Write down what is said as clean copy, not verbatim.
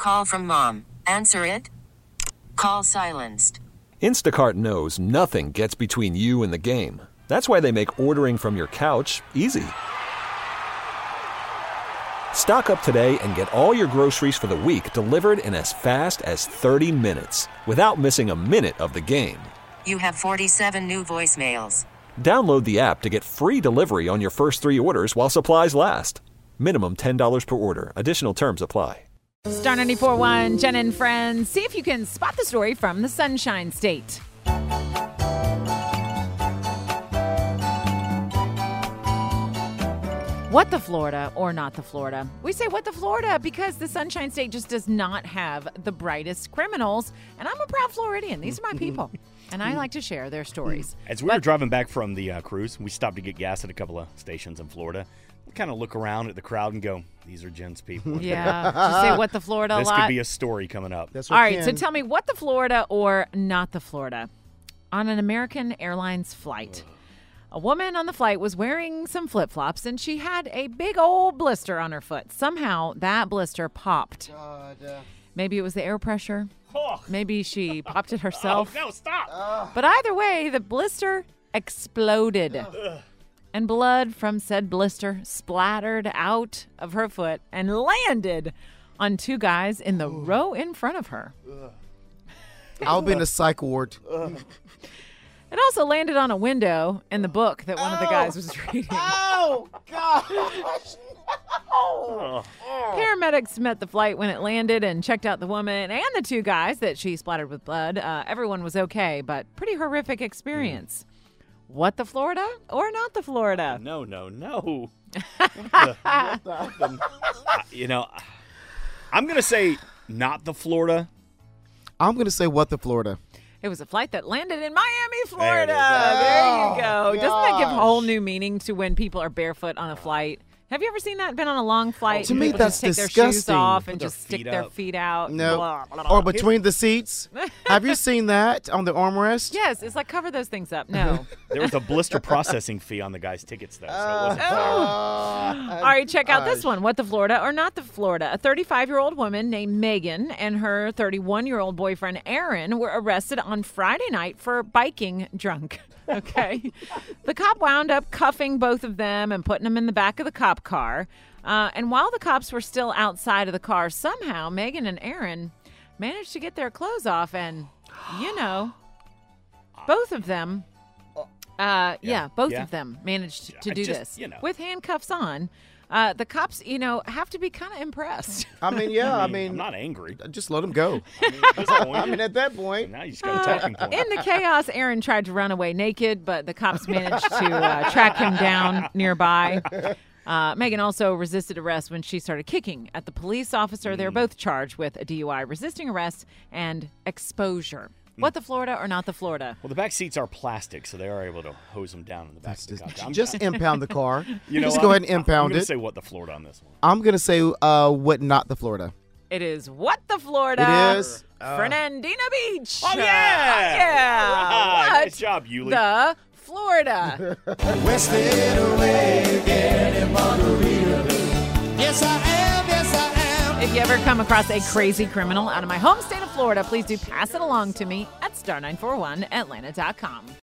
Call from mom. Answer it. Call silenced. Instacart knows nothing gets between you and the game. That's why they make ordering from your couch easy. Stock up today and get all your groceries for the week delivered in as fast as 30 minutes without missing a minute of the game. You have 47 new voicemails. Download the app to get free delivery on your first 3 orders while supplies last. Minimum $10 per order. Additional terms apply. Star 94.1, Jen and Friends. See if you can spot the story from the Sunshine State. What the Florida or not the Florida? We say what the Florida because the Sunshine State just does not have the brightest criminals. And I'm a proud Floridian. These are my people. And I like to share their stories. As we were driving back from the cruise, we stopped to get gas at a couple of stations in Florida. We kind of look around at the crowd and go, these are Jen's people. Yeah. Just say what the Florida a This lot. could be a story coming up. All right, so tell me what the Florida or not the Florida. On an American Airlines flight, a woman on the flight was wearing some flip-flops and she had a big old blister on her foot. Somehow that blister popped. Maybe it was the air pressure. Maybe she popped it herself. Oh, no, stop. But either way, the blister exploded. And blood from said blister splattered out of her foot and landed on 2 guys in the row in front of her. I'll be in a psych ward. It also landed on a window in the book that one of the guys was reading. Oh, gosh. Paramedics met the flight when it landed and checked out the woman and the 2 guys that she splattered with blood. Everyone was okay, but pretty horrific experience. What the Florida or not the Florida? No. I'm going to say not the Florida. I'm going to say what the Florida. It was a flight that landed in Miami, Florida. There There you go. Doesn't that give a whole new meaning to when people are barefoot on a flight? Have you ever seen that? Been on a long flight? To and me, people that's just take their shoes disgusting. off Put and their just stick feet their up. feet out. No. Blah, blah, blah. Or between the seats. Have you seen that on the armrest? Yes, it's like cover those things up. No. There was a blister processing fee on the guy's tickets, though, so it wasn't fair. All right, check out this one. What the Florida or not the Florida? A 35-year-old woman named Megan and her 31-year-old boyfriend Aaron were arrested on Friday night for biking drunk. Okay. The cop wound up cuffing both of them and putting them in the back of the cop car. And while the cops were still outside of the car, somehow Megan and Aaron managed to get their clothes off and, both of them, both of them managed to do this with handcuffs on. The cops, have to be kind of impressed. I mean, I'm not angry. just let them go. At that point. Now you just got a talking point. In the chaos, Aaron tried to run away naked, but the cops managed to track him down nearby. Megan also resisted arrest when she started kicking at the police officer. They were both charged with a DUI, resisting arrest, and exposure. What the Florida or not the Florida? Well, the back seats are plastic, so they are able to hose them down in the back. Just impound the car. Just go ahead and I'm impound going to it. say what the Florida on this one. I'm going to say what not the Florida. It is what the Florida? It is. Fernandina Beach. Oh, yeah. Yeah. Right. What Nice job, Yuli. the Florida? If you ever come across a crazy criminal out of my home state of Florida, please do pass it along to me at star941atlanta.com.